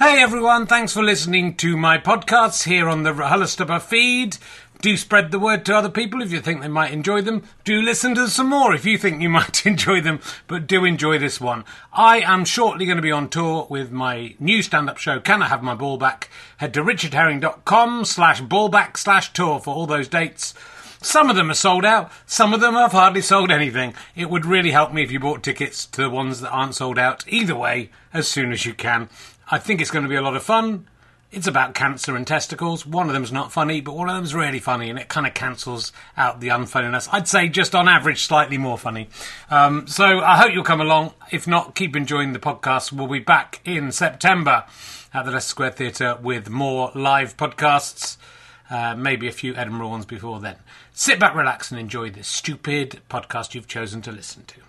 Hey everyone, thanks for listening to my podcasts here on the RHLSTP feed. Do spread the word to other people if you think they might enjoy them. Do listen to some more if you think you might enjoy them, but do enjoy this one. I am shortly going to be on tour with my new stand-up show, Can I Have My Ball Back? Head to richardherring.com/ballback/tour for all those dates. Some of them are sold out, some of them have hardly sold anything. It would really help me if you bought tickets to the ones that aren't sold out. Either way, as soon as you can. I think it's going to be a lot of fun. It's about cancer and testicles. One of them's not funny, but one of them's really funny, and it kind of cancels out the unfunniness. I'd say just on average, slightly more funny. So I hope you'll come along. If not, keep enjoying the podcast. We'll be back in September at the Leicester Square Theatre with more live podcasts. Maybe a few Edinburgh ones before then. Sit back, relax, and enjoy this stupid podcast you've chosen to listen to.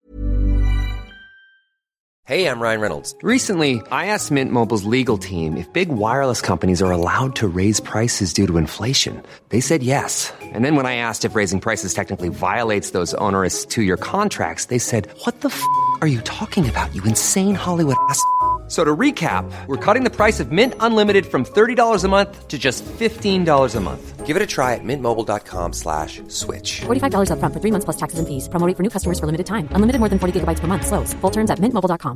Hey, I'm Ryan Reynolds. Recently, I asked Mint Mobile's legal team if big wireless companies are allowed to raise prices due to inflation. They said yes. And then when I asked if raising prices technically violates those onerous two-year contracts, they said, "What the f*** are you talking about, you insane Hollywood ass?" So to recap, we're cutting the price of Mint Unlimited from $30 a month to just $15 a month. Give it a try at mintmobile.com/switch. $45 up front for 3 months plus taxes and fees. Promo rate for new customers for limited time. Unlimited more than 40 gigabytes per month. Slows full terms at mintmobile.com.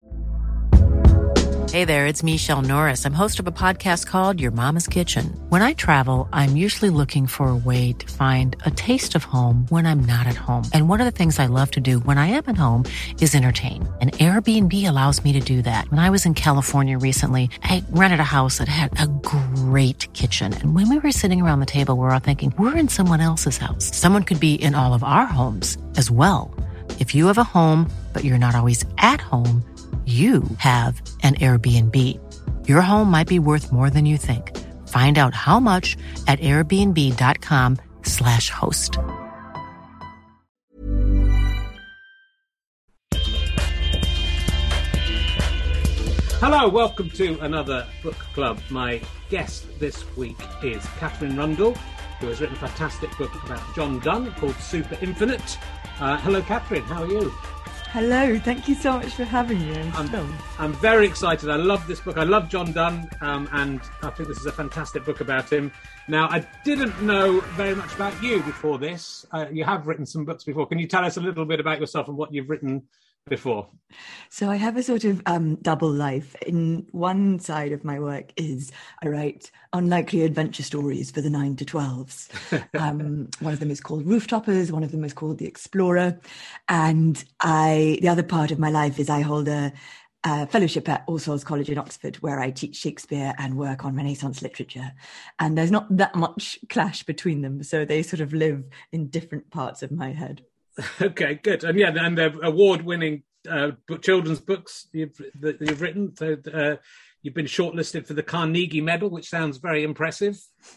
Hey there, it's Michelle Norris. I'm host of a podcast called Your Mama's Kitchen. When I travel, I'm usually looking for a way to find a taste of home when I'm not at home. And one of the things I love to do when I am at home is entertain. And Airbnb allows me to do that. When I was in California recently, I rented a house that had a great kitchen. And when we were sitting around the table, we were all thinking, we're in someone else's house. Someone could be in all of our homes as well. If you have a home, but you're not always at home, you have an Airbnb. Your home might be worth more than you think. Find out how much at airbnb.com/host. Hello, welcome to another book club. My guest this week is Catherine Rundell, who has written a fantastic book about John Donne called Super Infinite. Hello, Catherine. How are you? Hello, thank you so much for having me. I'm very excited. I love this book. I love John Donne, and I think this is a fantastic book about him. Now, I didn't know very much about you before this. You have written some books before. Can you tell us a little bit about yourself and what you've written before? So I have a sort of double life. In one side of my work is I write unlikely adventure stories for the 9 to 12s. One of them is called Rooftoppers, one of them is called The Explorer. And the other part of my life is I hold a fellowship at All Souls College in Oxford, where I teach Shakespeare and work on Renaissance literature. And there's not that much clash between them, so they sort of live in different parts of my head. Okay, good. And yeah, and the award-winning children's books that you've written. So you've been shortlisted for the Carnegie Medal, which sounds very impressive.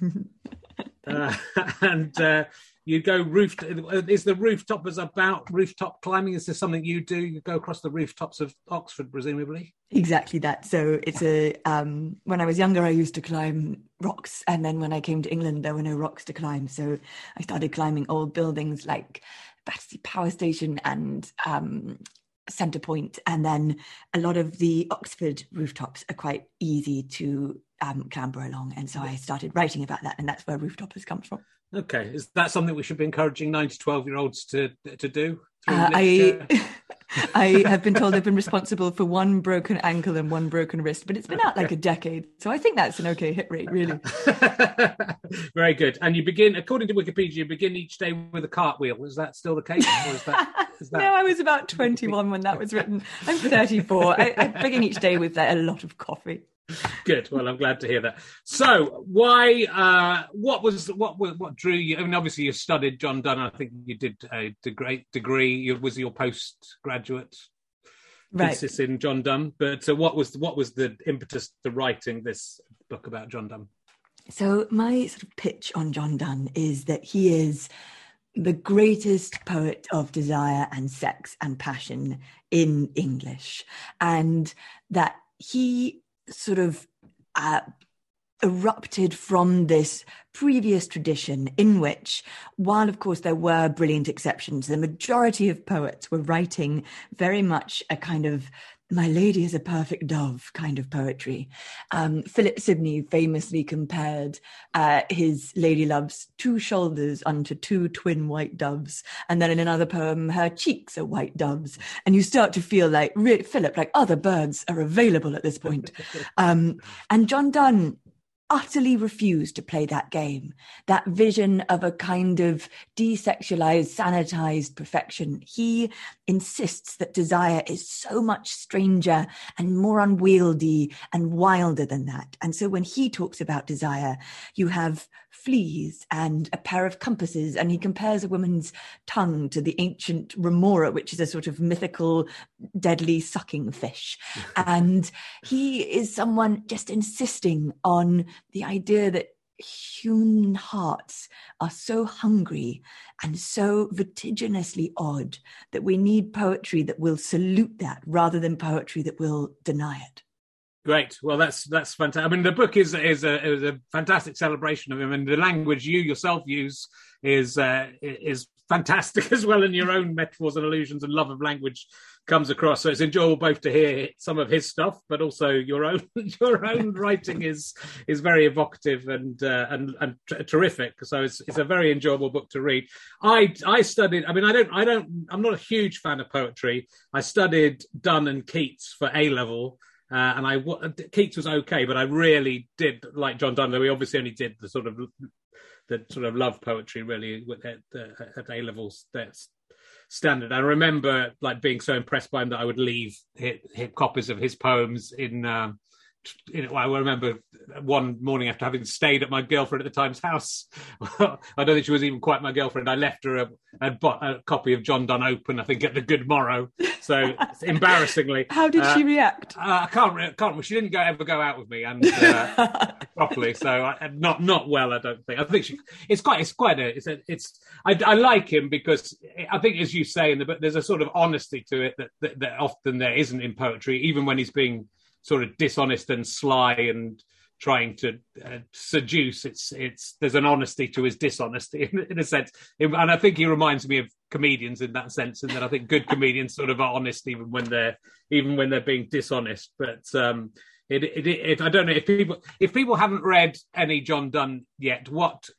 And you go is the Rooftopers about rooftop climbing? Is this something you do? You go across the rooftops of Oxford, presumably? Exactly that. So it's when I was younger, I used to climb rocks. And then when I came to England, there were no rocks to climb. So I started climbing old buildings like Battersea Power Station and Centre Point. And then a lot of the Oxford rooftops are quite easy to clamber along. And so I started writing about that. And that's where Rooftopers comes from. Okay. Is that something we should be encouraging 9 to 12-year-olds to do? I have been told I've been responsible for 1 broken ankle and 1 broken wrist, but it's been out like a decade. So I think that's an okay hit rate, really. Very good. And you begin, according to Wikipedia, you begin each day with a cartwheel. Is that still the case? Or is that... No, I was about 21 when that was written. I'm 34. I begin each day with a lot of coffee. Good. Well, I'm glad to hear that. So, why? What drew you? I mean, obviously, you studied John Donne. I think you did a degree. Was your postgraduate thesis in John Donne? But what was the impetus to writing this book about John Donne? So, my sort of pitch on John Donne is that he is the greatest poet of desire and sex and passion in English, and that he sort of erupted from this previous tradition in which, while of course there were brilliant exceptions, the majority of poets were writing very much a kind of my lady is a perfect dove kind of poetry. Philip Sidney famously compared his lady love's two shoulders unto two twin white doves. And then in another poem, her cheeks are white doves. And you start to feel like, Philip, like other birds are available at this point. And John Donne utterly refused to play that game, that vision of a kind of desexualized, sanitized perfection. He insists that desire is so much stranger and more unwieldy and wilder than that. And so when he talks about desire, you have fleas and a pair of compasses, and he compares a woman's tongue to the ancient remora, which is a sort of mythical, deadly sucking fish. And he is someone just insisting on the idea that human hearts are so hungry and so vertiginously odd that we need poetry that will salute that rather than poetry that will deny it. Great. Well, that's fantastic. I mean, the book is a fantastic celebration of him, and the language you yourself use is fantastic as well, and your own metaphors and allusions and love of language comes across. So it's enjoyable both to hear some of his stuff, but also your own writing is very evocative and terrific. So it's a very enjoyable book to read. I studied. I mean, I'm not a huge fan of poetry. I studied Donne and Keats for A level. And Keats was okay, but I really did like John Donne. We obviously only did the sort of love poetry really at A levels standard. I remember like being so impressed by him that I would leave hit copies of his poems in. I remember one morning after having stayed at my girlfriend at the time's house. I don't think she was even quite my girlfriend. I left her a copy of John Donne open, I think, at the Good Morrow. So embarrassingly, how did she react? I can't. She didn't ever go out with me and properly. So not well. I don't think. I think I like him because I think, as you say in the book, there's a sort of honesty to it that often there isn't in poetry, even when he's being sort of dishonest and sly and trying to seduce. There's an honesty to his dishonesty in a sense, and I think he reminds me of comedians in that sense, and that I think good comedians sort of are honest even when they're being dishonest. But I don't know if people haven't read any John Donne yet, what's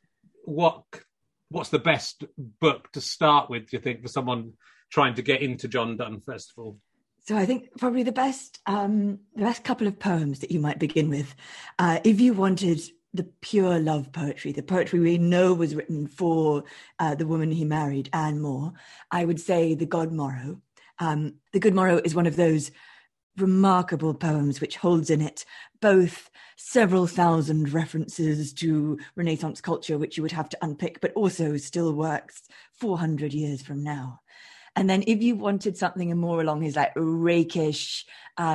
the best book to start with, do you think, for someone trying to get into John Donne first of all? So I think probably the best couple of poems that you might begin with, if you wanted the pure love poetry, the poetry we know was written for the woman he married, Anne More, I would say The God Morrow. The Good Morrow is one of those remarkable poems which holds in it both several thousand references to Renaissance culture, which you would have to unpick, but also still works 400 years from now. And then if you wanted something more along his like rakish,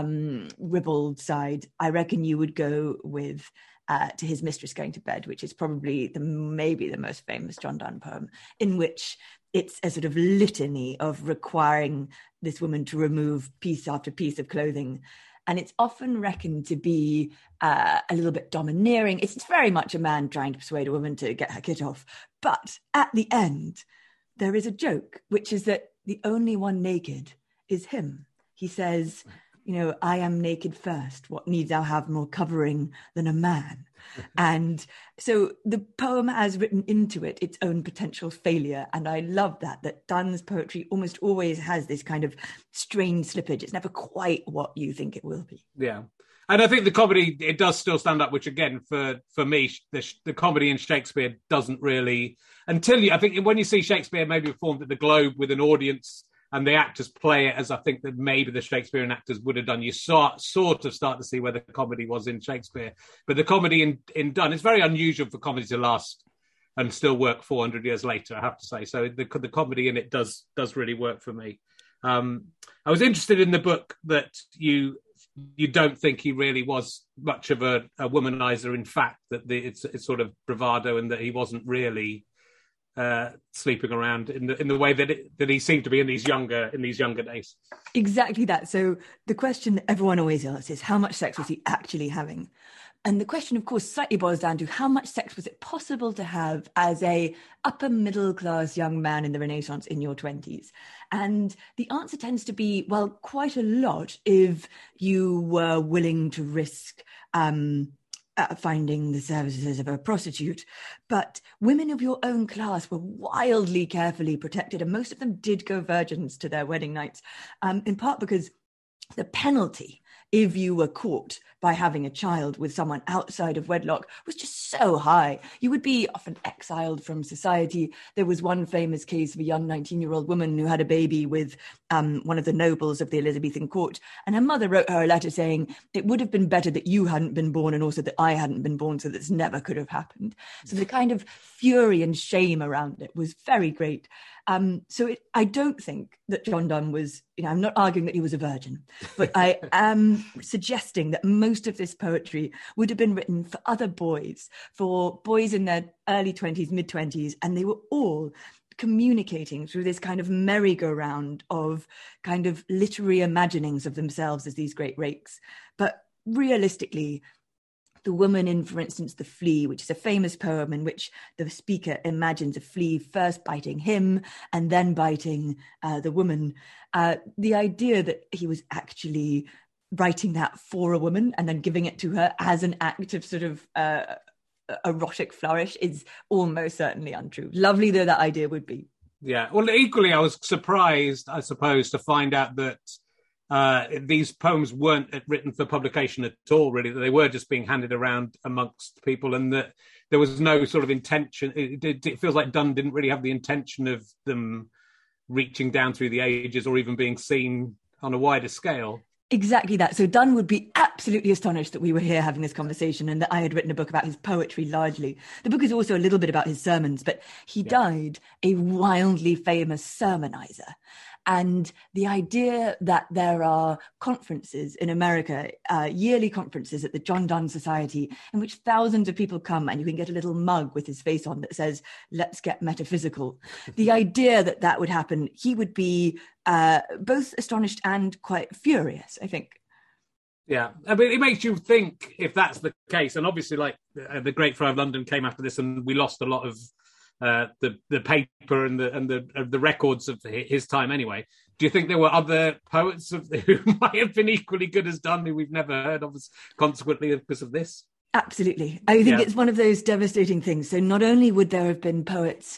ribald side, I reckon you would go with To His Mistress Going to Bed, which is probably maybe the most famous John Donne poem, in which it's a sort of litany of requiring this woman to remove piece after piece of clothing. And it's often reckoned to be a little bit domineering. It's very much a man trying to persuade a woman to get her kit off. But at the end, there is a joke, which is that the only one naked is him. He says, I am naked first. What need thou have more covering than a man? And so the poem has written into it its own potential failure. And I love that Donne's poetry almost always has this kind of strange slippage. It's never quite what you think it will be. Yeah. And I think the comedy, it does still stand up, which again, for me, the comedy in Shakespeare doesn't really, I think when you see Shakespeare maybe performed at the Globe with an audience and the actors play it as I think that maybe the Shakespearean actors would have done, you sort of start to see where the comedy was in Shakespeare. But the comedy in Donne, it's very unusual for comedy to last and still work 400 years later, I have to say. So the comedy in it does really work for me. I was interested in the book that you don't think he really was much of a womanizer. In fact, that it's sort of bravado, and that he wasn't really sleeping around in the way that he seemed to be in these younger days. Exactly that. So the question that everyone always asks is, how much sex was he actually having? And the question, of course, slightly boils down to how much sex was it possible to have as a upper middle class young man in the Renaissance in your 20s? And the answer tends to be, well, quite a lot if you were willing to risk finding the services of a prostitute. But women of your own class were wildly carefully protected, and most of them did go virgins to their wedding nights, in part because the penalty if you were caught by having a child with someone outside of wedlock was just so high. You would be often exiled from society. There was one famous case of a young 19-year-old woman who had a baby with one of the nobles of the Elizabethan court, and her mother wrote her a letter saying, it would have been better that you hadn't been born and also that I hadn't been born, so this never could have happened. So the kind of fury and shame around it was very great. I don't think that John Donne was, I'm not arguing that he was a virgin, but I am suggesting that most of this poetry would have been written for other boys, for boys in their early 20s, mid-20s, and they were all communicating through this kind of merry-go-round of kind of literary imaginings of themselves as these great rakes. But realistically, the woman in, for instance, The Flea, which is a famous poem in which the speaker imagines a flea first biting him and then biting the woman. The idea that he was actually writing that for a woman and then giving it to her as an act of sort of erotic flourish is almost certainly untrue. Lovely though that idea would be. Yeah. Well, equally, I was surprised, I suppose, to find out that these poems weren't written for publication at all, really, that they were just being handed around amongst people, and that there was no sort of intention. It feels like Donne didn't really have the intention of them reaching down through the ages or even being seen on a wider scale. Exactly that. So Donne would be absolutely astonished that we were here having this conversation and that I had written a book about his poetry largely. The book is also a little bit about his sermons, but he died a wildly famous sermonizer. And the idea that there are conferences in America, yearly conferences at the John Donne Society, in which thousands of people come and you can get a little mug with his face on that says, let's get metaphysical. The idea that that would happen, he would be both astonished and quite furious, I think. Yeah, I mean, it makes you think if that's the case. And obviously, like, the Great Friar of London came after this and we lost a lot of the paper and the records of his time anyway. Do you think there were other poets who might have been equally good as Donne who we've never heard of consequently because of this? Absolutely. I think it's one of those devastating things. So not only would there have been poets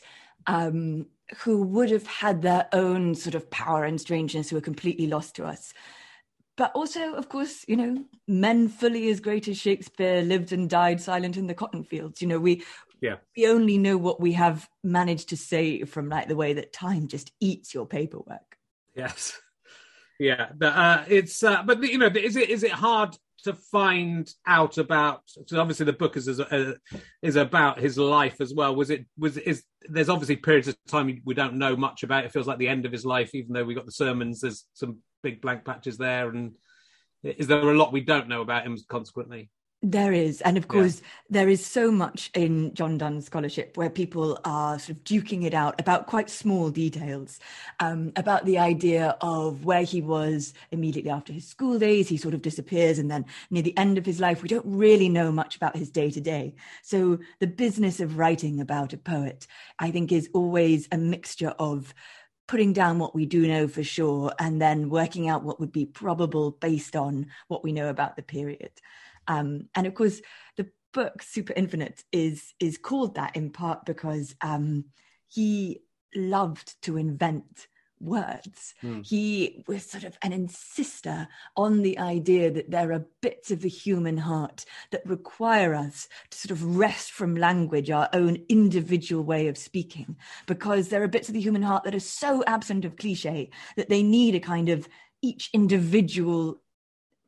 who would have had their own sort of power and strangeness who are completely lost to us, but also, of course, men fully as great as Shakespeare lived and died silent in the cotton fields. We only know what we have managed to say from like the way that time just eats your paperwork. Yes. Yeah. But is it hard to find out about? So obviously the book is about his life as well. There's obviously periods of time we don't know much about. It feels like the end of his life, even though we got the sermons. There's some big blank patches there, and is there a lot we don't know about him consequently? There is. And of course, there is so much in John Donne's scholarship where people are sort of duking it out about quite small details, about the idea of where he was immediately after his school days. He sort of disappears. And then near the end of his life, we don't really know much about his day to day. So the business of writing about a poet, I think, is always a mixture of putting down what we do know for sure and then working out what would be probable based on what we know about the period. And of course, the book Super Infinite is called that in part because he loved to invent words. He was sort of an insister on the idea that there are bits of the human heart that require us to sort of wrest from language our own individual way of speaking, because there are bits of the human heart that are so absent of cliche that they need a kind of each individual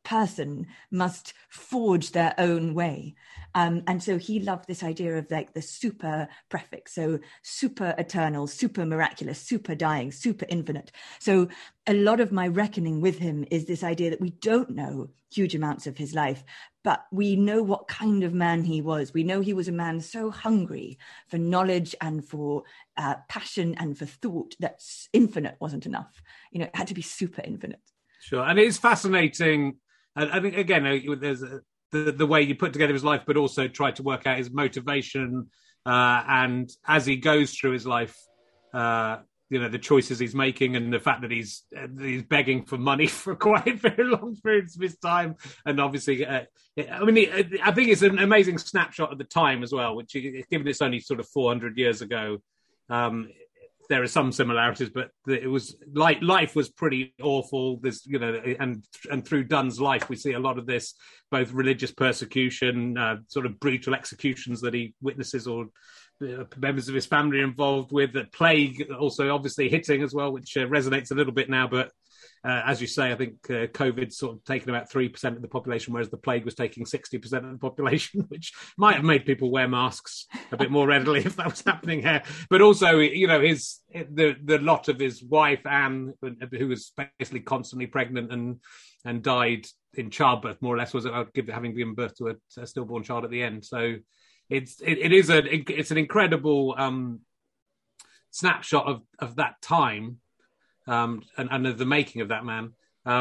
person must forge their own way. And so he loved this idea of like the super prefix. So super eternal, super miraculous, super dying, super infinite. So a lot of my reckoning with him is this idea that we don't know huge amounts of his life, but we know what kind of man he was. We know he was a man so hungry for knowledge and for passion and for thought that infinite wasn't enough. You know, it had to be super infinite. Sure. And it is fascinating. I think, again, there's the way you put together his life, but also try to work out his motivation. And as he goes through his life, the choices he's making and the fact that he's begging for money for quite very long periods of his time. And obviously, I think it's an amazing snapshot of the time as well, which, given it's only sort of 400 years ago, there are some similarities, but it was like life was pretty awful. There's, and through Donne's life, we see a lot of this, both religious persecution, sort of brutal executions that he witnesses or members of his family are involved with. The plague also obviously hitting as well, which resonates a little bit now. But as you say, I think COVID's sort of taken about 3% of the population, whereas the plague was taking 60% of the population, which might have made people wear masks a bit more readily if that was happening here. But also, the lot of his wife, Anne, who was basically constantly pregnant and died in childbirth, more or less, was having given birth to a stillborn child at the end. So it's an incredible snapshot of that time. And of the making of that man.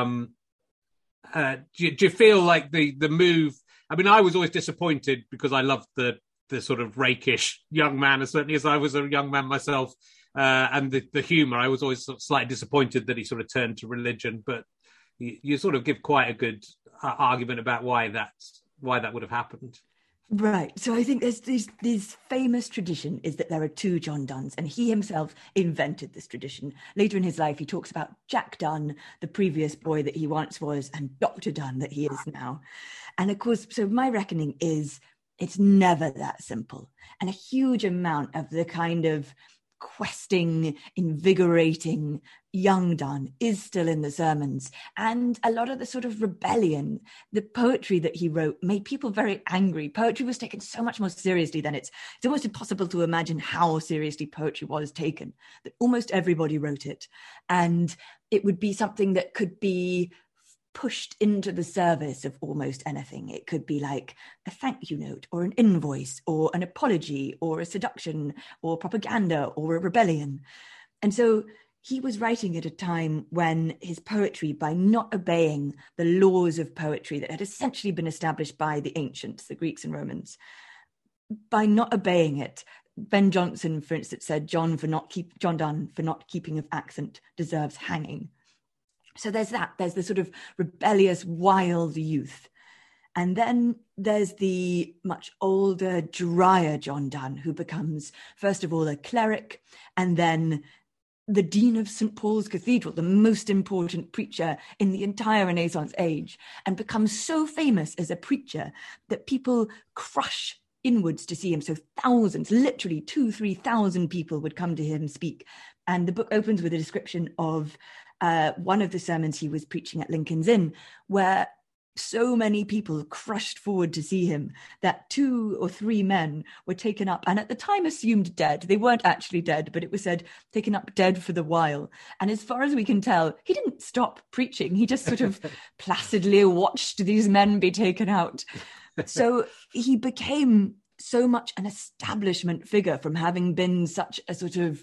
Do you feel like the move? I mean, I was always disappointed because I loved the sort of rakish young man, as certainly as I was a young man myself, and the humour. I was always sort of slightly disappointed that he sort of turned to religion, but you sort of give quite a good argument about why that would have happened. Right. So I think there's this famous tradition is that there are two John Donnes, and he himself invented this tradition. Later in his life, he talks about Jack Donne, the previous boy that he once was, and Dr. Donne that he is now. And of course, so my reckoning is it's never that simple. And a huge amount of the kind of questing, invigorating young Donne is still in the sermons. And a lot of the sort of rebellion, the poetry that he wrote made people very angry. Poetry was taken so much more seriously than it's almost impossible to imagine how seriously poetry was taken, that almost everybody wrote it. And it would be something that could be pushed into the service of almost anything. It could be like a thank you note or an invoice or an apology or a seduction or propaganda or a rebellion. And so he was writing at a time when his poetry, by not obeying the laws of poetry that had essentially been established by the ancients, the Greeks and Romans, by not obeying it, Ben Jonson, for instance, said John Donne for not keeping of accent deserves hanging. So there's the sort of rebellious, wild youth. And then there's the much older, drier John Donne, who becomes, first of all, a cleric, and then the Dean of St. Paul's Cathedral, the most important preacher in the entire Renaissance age, and becomes so famous as a preacher that people crush inwards to see him. So thousands, literally 2,000-3,000 people would come to him speak. And the book opens with a description of one of the sermons he was preaching at Lincoln's Inn, where so many people crushed forward to see him that 2 or 3 men were taken up and at the time assumed dead. They weren't actually dead, but it was said taken up dead for the while. And as far as we can tell, he didn't stop preaching. He just sort of placidly watched these men be taken out. So he became so much an establishment figure from having been such a sort of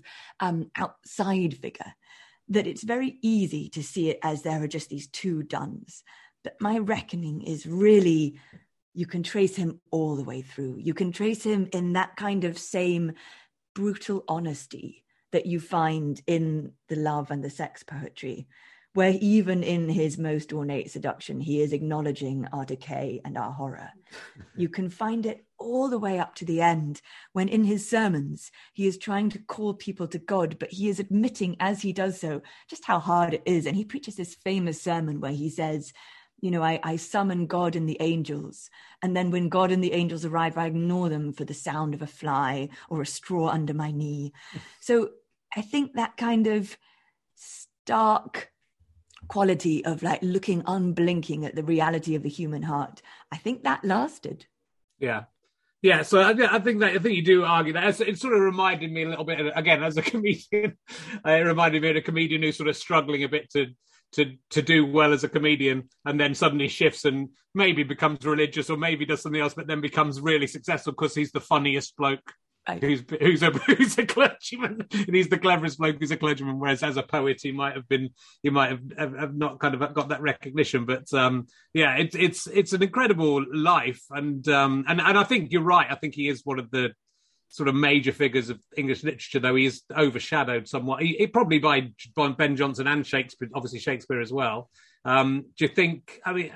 outside figure, that it's very easy to see it as there are just these two Donnes. But my reckoning is really, you can trace him all the way through. You can trace him in that kind of same brutal honesty that you find in the love and the sex poetry, where even in his most ornate seduction, he is acknowledging our decay and our horror. You can find it all the way up to the end, when in his sermons, he is trying to call people to God, but he is admitting as he does so, just how hard it is. And he preaches this famous sermon where he says, I summon God and the angels. And then when God and the angels arrive, I ignore them for the sound of a fly or a straw under my knee. So I think that kind of stark quality of like looking unblinking at the reality of the human heart, I think that lasted. Yeah. Yeah, so I think you do argue that. It sort of reminded me a little bit, again, as a comedian, it reminded me of a comedian who's sort of struggling a bit to do well as a comedian, and then suddenly shifts and maybe becomes religious or maybe does something else, but then becomes really successful because he's the funniest bloke. Right. Who's a clergyman, and he's the cleverest bloke who's a clergyman. Whereas as a poet, he might have not kind of got that recognition. But it's an incredible life, and I think you're right. I think he is one of the sort of major figures of English literature, though he is overshadowed somewhat. He probably by Ben Jonson and Shakespeare, obviously Shakespeare as well. Do you think? I mean.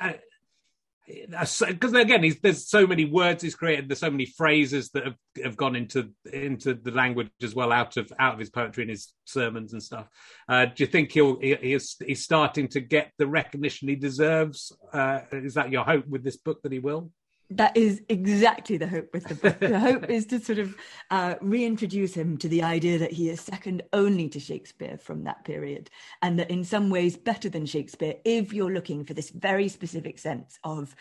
Because again, there's so many words he's created, there's so many phrases that have gone into the language as well, out of his poetry and his sermons and stuff. Do you think he's starting to get the recognition he deserves? Is that your hope with this book, that he will? That is exactly the hope with the book. The hope is to sort of reintroduce him to the idea that he is second only to Shakespeare from that period, and that in some ways better than Shakespeare, if you're looking for this very specific sense of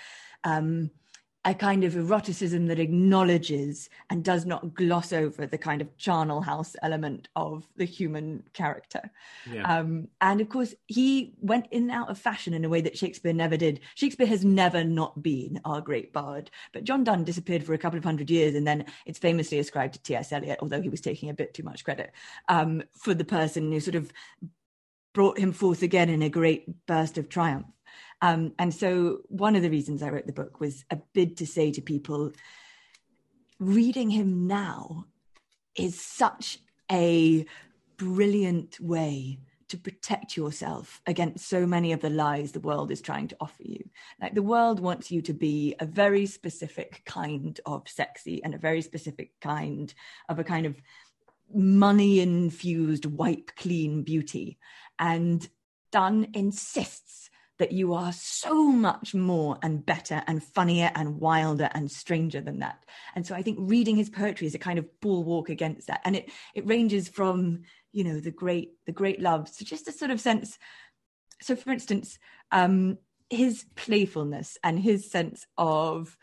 a kind of eroticism that acknowledges and does not gloss over the kind of charnel house element of the human character. Yeah. And of course, he went in and out of fashion in a way that Shakespeare never did. Shakespeare has never not been our great bard, but John Donne disappeared for a couple of 100 years, and then it's famously ascribed to T.S. Eliot, although he was taking a bit too much credit, for the person who sort of brought him forth again in a great burst of triumph. And so one of the reasons I wrote the book was a bid to say to people, reading him now is such a brilliant way to protect yourself against so many of the lies the world is trying to offer you. Like, the world wants you to be a very specific kind of sexy and a very specific kind of a kind of money-infused, wipe clean beauty. And Donne insists that you are so much more and better and funnier and wilder and stranger than that. And so I think reading his poetry is a kind of bulwark against that. And it ranges from, the great loves to just a sort of sense. So for instance, his playfulness and his sense of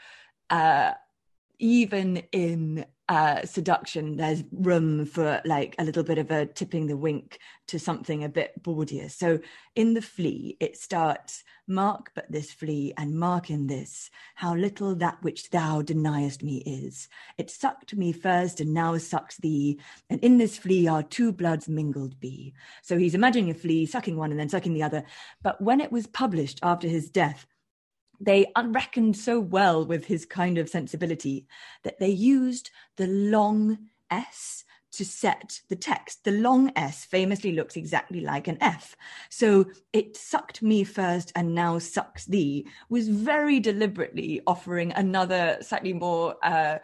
even in seduction, there's room for like a little bit of a tipping the wink to something a bit bawdier. So in The Flea, it starts, mark but this flea, and mark in this, how little that which thou deniest me is. It sucked me first and now sucks thee, and in this flea our two bloods mingled be. So he's imagining a flea sucking one and then sucking the other. But when it was published after his death, they reckoned so well with his kind of sensibility that they used the long S to set the text. The long S famously looks exactly like an F. So it sucked me first and now sucks thee was very deliberately offering another slightly more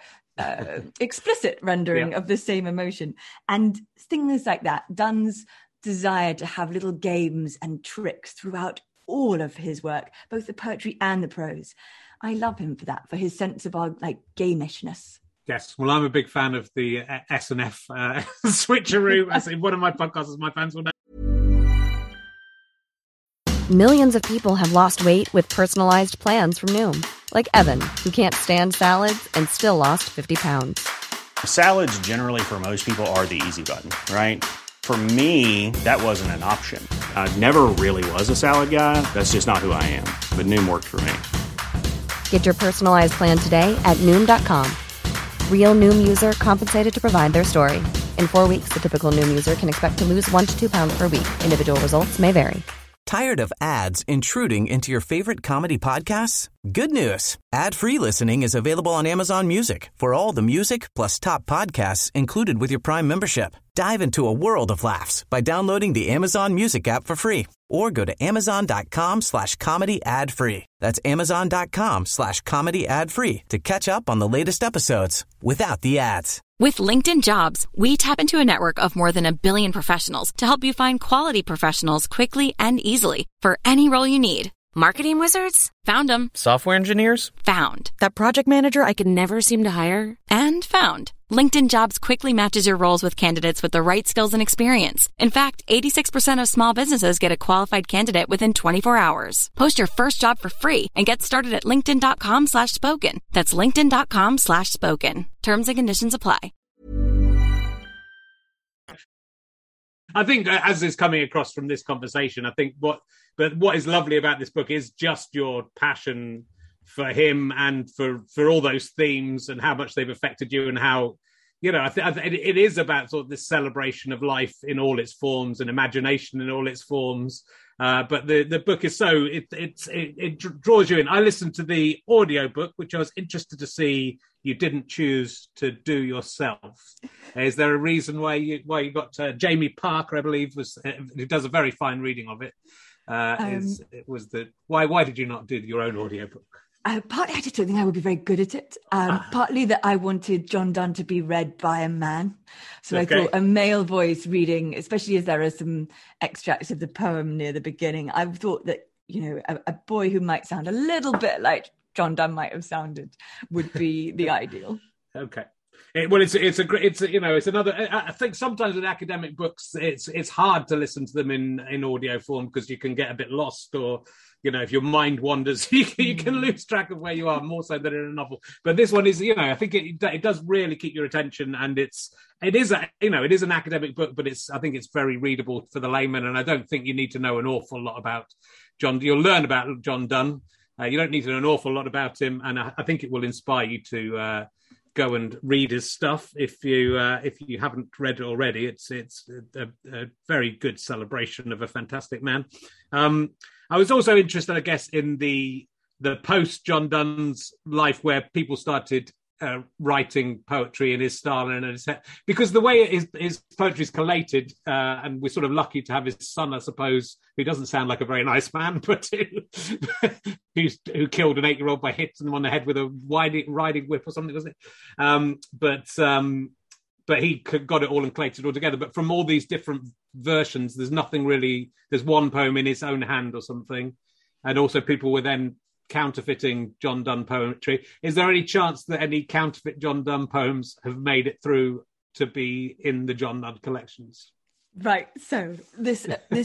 explicit rendering of the same emotion. And things like that, Donne's desire to have little games and tricks throughout all of his work, both the poetry and the prose. I love him for that, for his sense of our gamishness. Yes, well, I'm a big fan of the S&F switcheroo. As in one of my podcasts, as my fans will know. Millions of people have lost weight with personalized plans from Noom. Like Evan, who can't stand salads and still lost 50 pounds. Salads generally for most people are the easy button, right? For me, that wasn't an option. I never really was a salad guy. That's just not who I am. But Noom worked for me. Get your personalized plan today at Noom.com. Real Noom user compensated to provide their story. In 4 weeks, the typical Noom user can expect to lose 1 to 2 pounds per week. Individual results may vary. Tired of ads intruding into your favorite comedy podcasts? Good news. Ad-free listening is available on Amazon Music for all the music plus top podcasts included with your Prime membership. Dive into a world of laughs by downloading the Amazon Music app for free or go to amazon.com/comedy ad-free. That's amazon.com/comedy ad-free to catch up on the latest episodes without the ads. With LinkedIn Jobs, we tap into a network of more than 1 billion professionals to help you find quality professionals quickly and easily for any role you need. Marketing wizards? Found them. Software engineers? Found. That project manager I could never seem to hire? And found. LinkedIn Jobs quickly matches your roles with candidates with the right skills and experience. In fact, 86% of small businesses get a qualified candidate within 24 hours. Post your first job for free and get started at linkedin.com/spoken. That's linkedin.com/spoken. Terms and conditions apply. I think, as is coming across from this conversation, I think what is lovely about this book is just your passion for him and for all those themes and how much they've affected you, and how, you know, it is about sort of this celebration of life in all its forms and imagination in all its forms. But the book is so it draws you in. I listened to the audiobook, which I was interested to see you didn't choose to do yourself. Is there a reason why you got Jamie Parker, I believe, who does a very fine reading of it? Why did you not do your own audiobook? Partly, I just don't think I would be very good at it. Partly that I wanted John Donne to be read by a man. So okay. I thought a male voice reading, especially as there are some extracts of the poem near the beginning, I thought that, you know, a boy who might sound a little bit like John Donne might have sounded would be the ideal. Okay. It's another. I think sometimes with academic books, it's hard to listen to them in audio form because you can get a bit lost, or, you know, if your mind wanders, you can lose track of where you are more so than in a novel. But this one is, you know, I think it does really keep your attention, and it is an academic book, but I think it's very readable for the layman, and I don't think you need to know an awful lot about John. You'll learn about John Donne. You don't need to know an awful lot about him, and I think it will inspire you to go and read his stuff if you haven't read it already. It's a very good celebration of a fantastic man. I was also interested, I guess, in the post John Donne's life, where people started writing poetry in his style and his head, because the way his poetry is collated, and we're sort of lucky to have his son, I suppose, who doesn't sound like a very nice man, but who killed an 8-year-old by hitting him on the head with a riding whip or something, wasn't it? But he got it all and collated all together. But from all these different versions, there's nothing really. There's one poem in his own hand or something, and also people were then counterfeiting John Donne poetry. Is there any chance that any counterfeit John Donne poems have made it through to be in the John Donne collections? Right. So this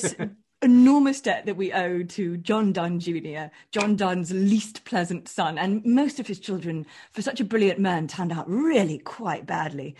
enormous debt that we owe to John Donne Jr., John Donne's least pleasant son, and most of his children, for such a brilliant man, turned out really quite badly.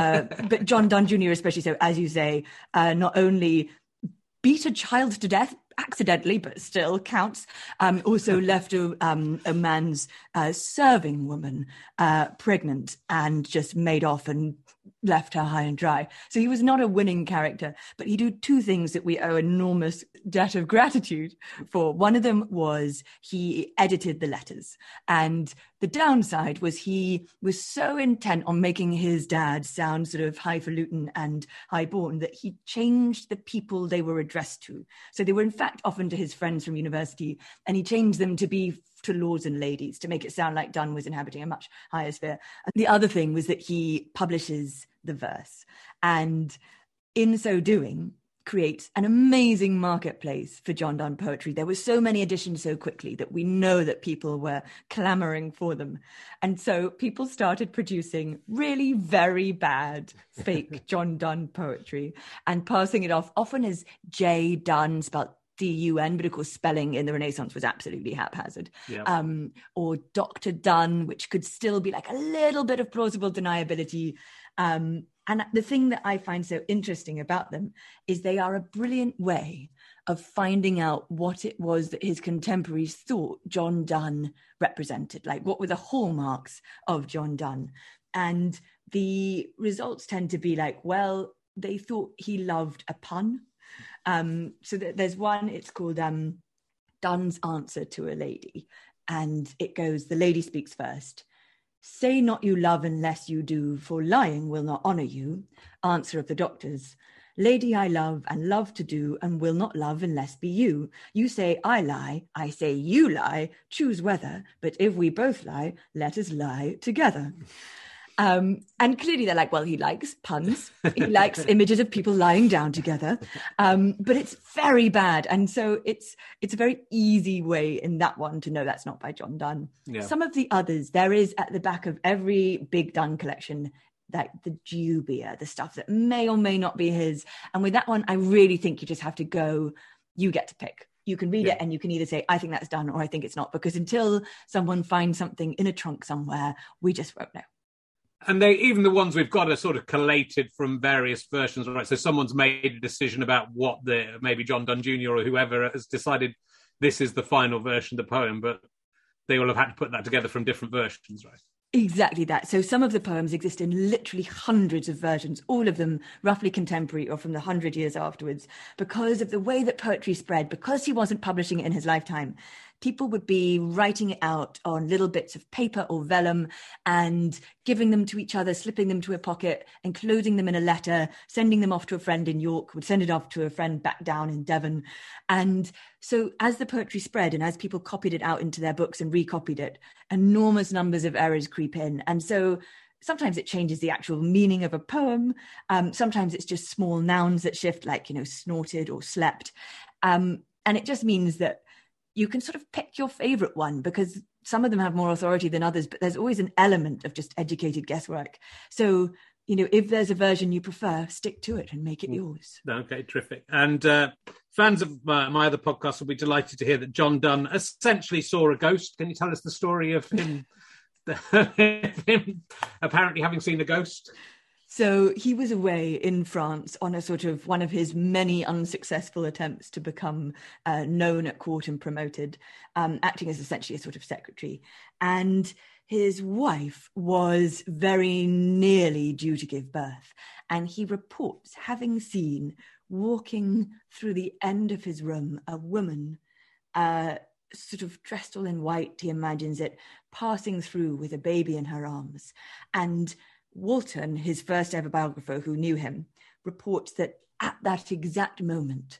But John Donne Jr. especially so, as you say, not only beat a child to death accidentally, but still counts. Also left a man's serving woman pregnant and just made off and left her high and dry. So he was not a winning character, but he did two things that we owe enormous debt of gratitude for. One of them was he edited the letters, and the downside was he was so intent on making his dad sound sort of highfalutin and highborn that he changed the people they were addressed to. So they were in fact often to his friends from university, and he changed them to be to lords and ladies to make it sound like Donne was inhabiting a much higher sphere. And the other thing was that he publishes the verse, and in so doing creates an amazing marketplace for John Donne poetry. There were so many editions so quickly that we know that people were clamoring for them. And so people started producing really very bad fake John Donne poetry and passing it off often as J. Donne, spelled D-U-N, but of course spelling in the Renaissance was absolutely haphazard. Yeah. Or Dr. Donne, which could still be like a little bit of plausible deniability. And the thing that I find so interesting about them is they are a brilliant way of finding out what it was that his contemporaries thought John Donne represented, like what were the hallmarks of John Donne. And the results tend to be like, well, they thought he loved a pun. So there's one, it's called Donne's Answer to a Lady. And it goes, the lady speaks first. Say not you love unless you do, for lying will not honour you. Answer of the doctors. Lady, I love and love to do, and will not love unless be you. You say I lie, I say you lie, choose whether, but if we both lie, let us lie together. And clearly they're like, well, he likes puns. He likes images of people lying down together. But it's very bad. And so it's a very easy way in that one to know that's not by John Donne. Yeah. Some of the others, there is at the back of every big Donne collection, like the dubia, the stuff that may or may not be his. And with that one, I really think you just have to go, you get to pick. You can read it and you can either say, I think that's Donne, or I think it's not, because until someone finds something in a trunk somewhere, we just won't know. And even the ones we've got are sort of collated from various versions, right? So someone's made a decision about what maybe John Donne Jr. or whoever has decided this is the final version of the poem, but they all have had to put that together from different versions, right? Exactly that. So some of the poems exist in literally hundreds of versions, all of them roughly contemporary or from the 100 years afterwards, because of the way that poetry spread, because he wasn't publishing it in his lifetime. People would be writing it out on little bits of paper or vellum and giving them to each other, slipping them to a pocket, enclosing them in a letter, sending them off to a friend in York, would send it off to a friend back down in Devon. And so as the poetry spread and as people copied it out into their books and recopied it, enormous numbers of errors creep in. And so sometimes it changes the actual meaning of a poem. Sometimes it's just small nouns that shift, like, snorted or slept. And it just means that you can sort of pick your favorite one, because some of them have more authority than others, but there's always an element of just educated guesswork. So, if there's a version you prefer, stick to it and make it yours. Okay, terrific. And fans of my other podcast will be delighted to hear that John Donne essentially saw a ghost. Can you tell us the story of him, him apparently having seen a ghost? So he was away in France on a sort of one of his many unsuccessful attempts to become known at court and promoted, acting as essentially a sort of secretary. And his wife was very nearly due to give birth. And he reports having seen, walking through the end of his room, a woman sort of dressed all in white, he imagines it, passing through with a baby in her arms. And Walton, his first ever biographer who knew him, reports that at that exact moment,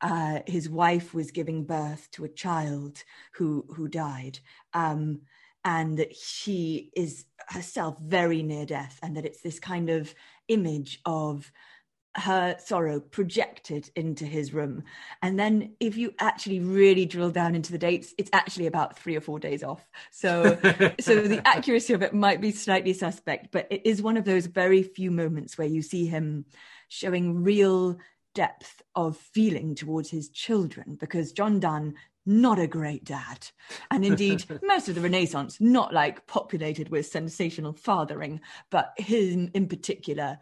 his wife was giving birth to a child who died, and that she is herself very near death, and that it's this kind of image of her sorrow projected into his room. And then if you actually really drill down into the dates, it's actually about 3 or 4 days off. So the accuracy of it might be slightly suspect, but it is one of those very few moments where you see him showing real depth of feeling towards his children, because John Donne, not a great dad. And indeed, most of the Renaissance, not like populated with sensational fathering, but him in particular,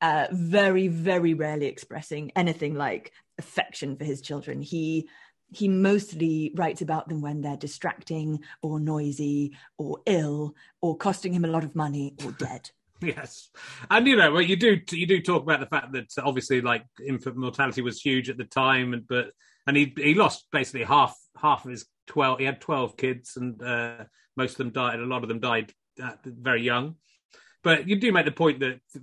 very, very rarely expressing anything like affection for his children. He mostly writes about them when they're distracting or noisy or ill or costing him a lot of money or dead. Yes. And, well, you do talk about the fact that obviously like infant mortality was huge at the time, and he lost basically half of his 12. He had 12 kids, and most of them died. A lot of them died very young. But you do make the point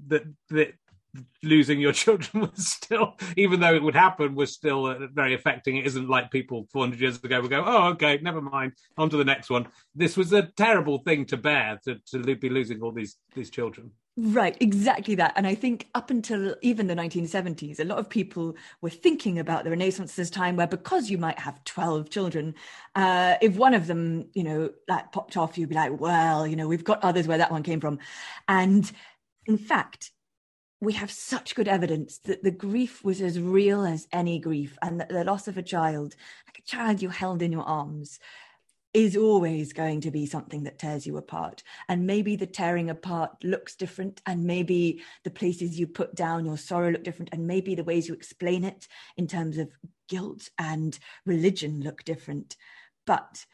that losing your children was still, even though it would happen, was still very affecting. It isn't like people 400 years ago would go, oh, okay, never mind, on to the next one. This was a terrible thing to bear, to be losing all these children. Right, exactly that. And I think up until even the 1970s, a lot of people were thinking about the Renaissance's time where, because you might have 12 children, if one of them, like popped off, you'd be like, well, we've got others where that one came from. And in fact, we have such good evidence that the grief was as real as any grief, and that the loss of a child, like a child you held in your arms, is always going to be something that tears you apart. And maybe the tearing apart looks different, and maybe the places you put down your sorrow look different, and maybe the ways you explain it in terms of guilt and religion look different. But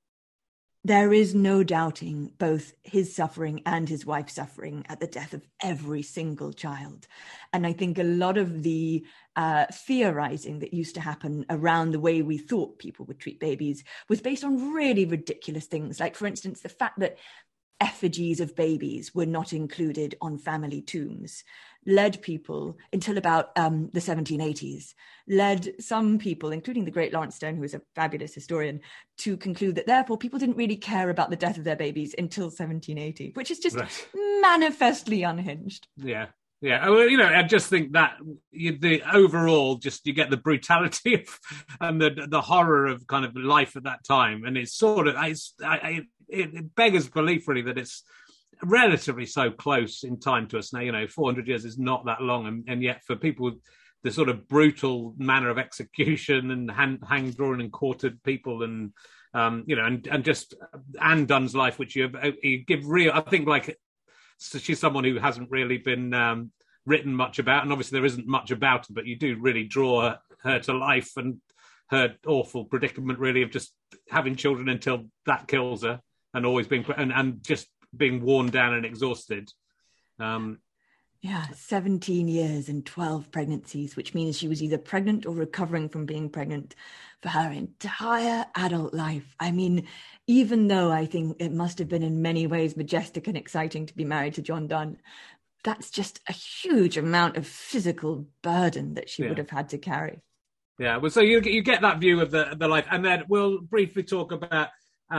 there is no doubting both his suffering and his wife's suffering at the death of every single child. And I think a lot of the theorizing that used to happen around the way we thought people would treat babies was based on really ridiculous things. Like, for instance, the fact that effigies of babies were not included on family tombs, led people until about the 1780s, led some people, including the great Lawrence Stone, who is a fabulous historian, to conclude that therefore people didn't really care about the death of their babies until 1780, which is just manifestly unhinged. Yeah. Yeah, well, I just think that the overall, just you get the brutality and the horror of kind of life at that time, and it's sort of it beggars belief really that it's relatively so close in time to us now. 400 years is not that long, and yet for people, the sort of brutal manner of execution and hang, drawn, and quartered people, and and just Anne Dunn's life, which you give real, I think, like. So she's someone who hasn't really been written much about, and obviously there isn't much about her, but you do really draw her to life and her awful predicament, really, of just having children until that kills her, and always being and just being worn down and exhausted. 17 years and 12 pregnancies, which means she was either pregnant or recovering from being pregnant for her entire adult life. I mean, even though I think it must have been in many ways majestic and exciting to be married to John Donne, that's just a huge amount of physical burden that she would have had to carry. Yeah, well, so you get that view of the life, and then we'll briefly talk about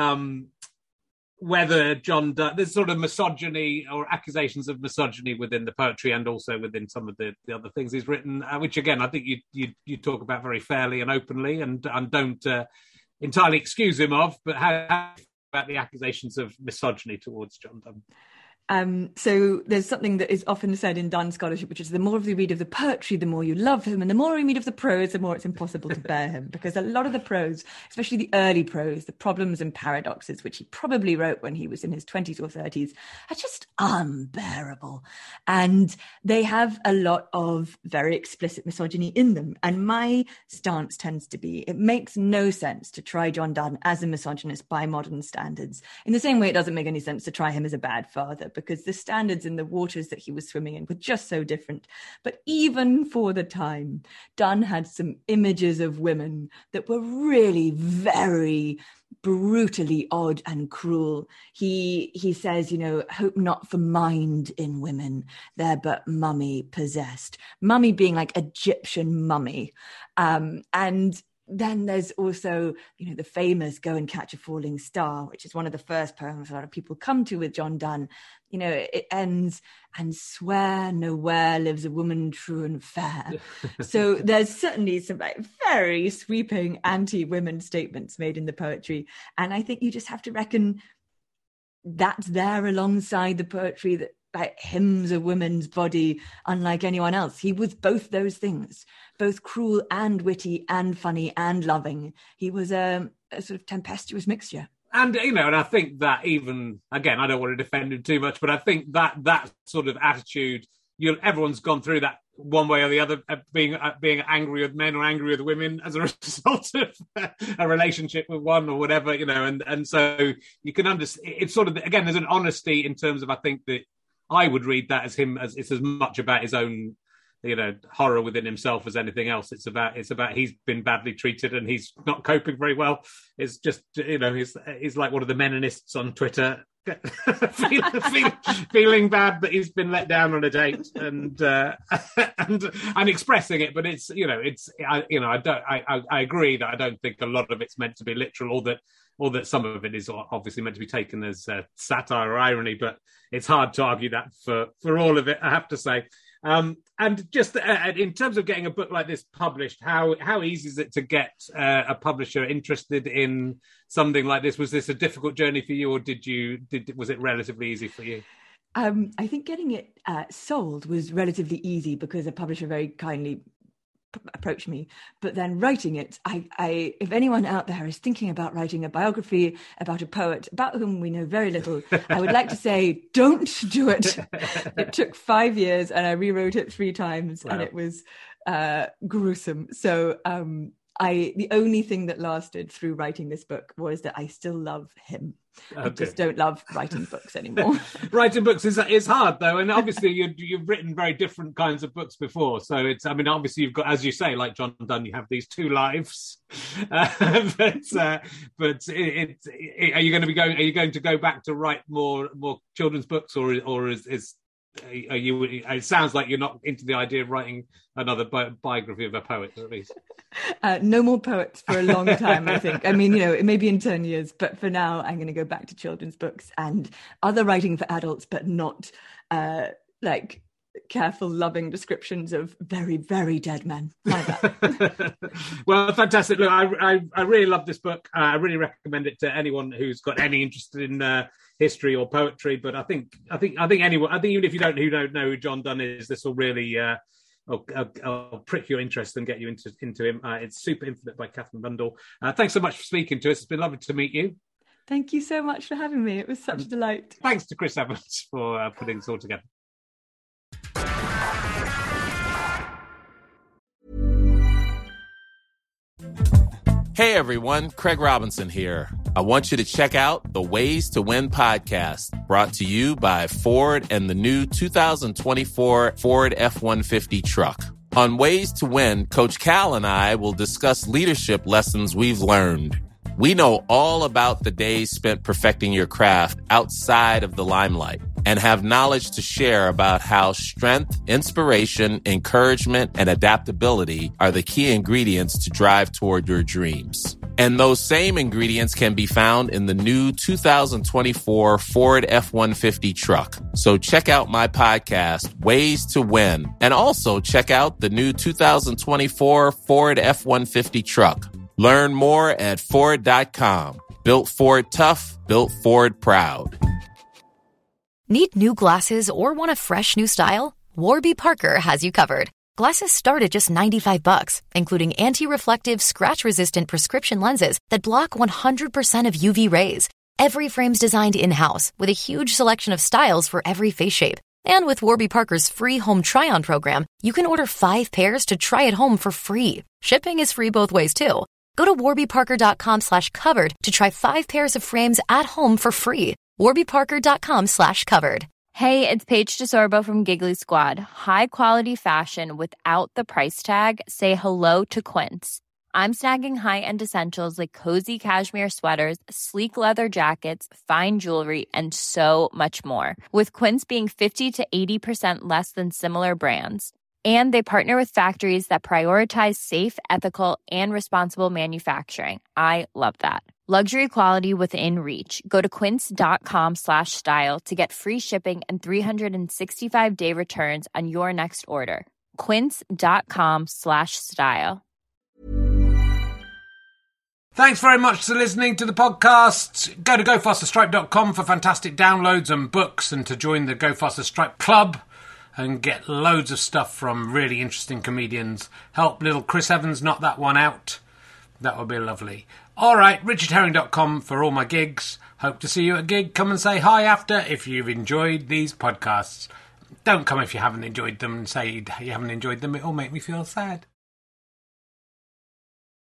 whether John Donne, there's sort of misogyny or accusations of misogyny within the poetry, and also within some of the other things he's written, which again I think you talk about very fairly and openly, and don't entirely excuse him of. But how about the accusations of misogyny towards John Donne? So there's something that is often said in Donne scholarship, which is the more you read of the poetry, the more you love him, and the more you read of the prose, the more it's impossible to bear him, because a lot of the prose, especially the early prose, the problems and paradoxes, which he probably wrote when he was in his 20s or 30s, are just unbearable. And they have a lot of very explicit misogyny in them. And my stance tends to be, it makes no sense to try John Donne as a misogynist by modern standards, in the same way it doesn't make any sense to try him as a bad father, because the standards in the waters that he was swimming in were just so different. But even for the time, Donne had some images of women that were really very brutally odd and cruel. He says, hope not for mind in women, they're but mummy possessed. Mummy being like Egyptian mummy. And then there's also, the famous Go and Catch a Falling Star, which is one of the first poems a lot of people come to with John Donne. It ends, and swear nowhere lives a woman true and fair. So there's certainly some very sweeping anti-women statements made in the poetry. And I think you just have to reckon that's there alongside the poetry that hymns a woman's body unlike anyone else. He was both those things, both cruel and witty and funny and loving. He was a sort of tempestuous mixture. And, and I think that even, again, I don't want to defend him too much, but I think that sort of attitude, everyone's gone through that one way or the other, being angry with men or angry with women as a result of a relationship with one or whatever, and so you can understand, it's sort of, again, there's an honesty in terms of, I think that I would read that as him as it's as much about his own, horror within himself as anything else. It's about he's been badly treated and he's not coping very well. It's just he's like one of the Menonists on Twitter, feeling bad that he's been let down on a date and expressing it. But it's I agree that I don't think a lot of it's meant to be literal, or that some of it is obviously meant to be taken as satire or irony, but it's hard to argue that for all of it, I have to say. And just in terms of getting a book like this published, how easy is it to get a publisher interested in something like this? Was this a difficult journey for you, or was it relatively easy for you? I think getting it sold was relatively easy because a publisher very kindly approached me. But then writing it, I if anyone out there is thinking about writing a biography about a poet about whom we know very little, I would like to say, don't do it. It took 5 years and I rewrote it 3 times. Wow. And it was gruesome. So the only thing that lasted through writing this book was that I still love him. I just don't love writing books anymore. Writing books is hard, though, and obviously you've written very different kinds of books before. So obviously you've got, as you say, like John Donne, you have these two lives. But are you going to go back to write more children's books, or are you? It sounds like you're not into the idea of writing another biography of a poet, at least. No more poets for a long time, I think. I mean, maybe in 10 years, but for now, I'm going to go back to children's books and other writing for adults, but not like careful, loving descriptions of very, very dead men like that. Well, fantastic. Look, I really love this book. I really recommend it to anyone who's got any interest in history or poetry. But I think even if you don't know who John Donne is, this will really I'll prick your interest and get you into him. It's Super Infinite by Catherine Rundell. Thanks so much for speaking to us. It's been lovely to meet you. Thank you so much for having me. It was such a delight. Thanks to Chris Evans for putting this all together. Hey everyone, Craig Robinson here. I want you to check out the Ways to Win podcast, brought to you by Ford and the new 2024 Ford F-150 truck. On Ways to Win, Coach Cal and I will discuss leadership lessons we've learned. We know all about the days spent perfecting your craft outside of the limelight and have knowledge to share about how strength, inspiration, encouragement, and adaptability are the key ingredients to drive toward your dreams. And those same ingredients can be found in the new 2024 Ford F-150 truck. So check out my podcast, Ways to Win, and also check out the new 2024 Ford F-150 truck. Learn more at Ford.com. Built Ford tough, built Ford proud. Need new glasses or want a fresh new style? Warby Parker has you covered. Glasses start at just $95, including anti-reflective, scratch-resistant prescription lenses that block 100% of UV rays. Every frame's designed in-house with a huge selection of styles for every face shape. And with Warby Parker's free home try-on program, you can order 5 pairs to try at home for free. Shipping is free both ways, too. Go to warbyparker.com/covered to try 5 pairs of frames at home for free. warbyparker.com/covered. Hey, it's Paige DeSorbo from Giggly Squad. High quality fashion without the price tag. Say hello to Quince. I'm snagging high-end essentials like cozy cashmere sweaters, sleek leather jackets, fine jewelry, and so much more. With Quince being 50 to 80% less than similar brands. And they partner with factories that prioritize safe, ethical, and responsible manufacturing. I love that. Luxury quality within reach. Go to quince.com/style to get free shipping and 365-day returns on your next order. Quince.com/style. Thanks very much for listening to the podcast. Go to gofasterstripe.com for fantastic downloads and books, and to join the Go Faster Stripe Club and get loads of stuff from really interesting comedians. Help little Chris Evans knock that one out. That would be lovely. All right, richardherring.com for all my gigs. Hope to see you at a gig. Come and say hi after if you've enjoyed these podcasts. Don't come if you haven't enjoyed them and say you haven't enjoyed them. It'll make me feel sad.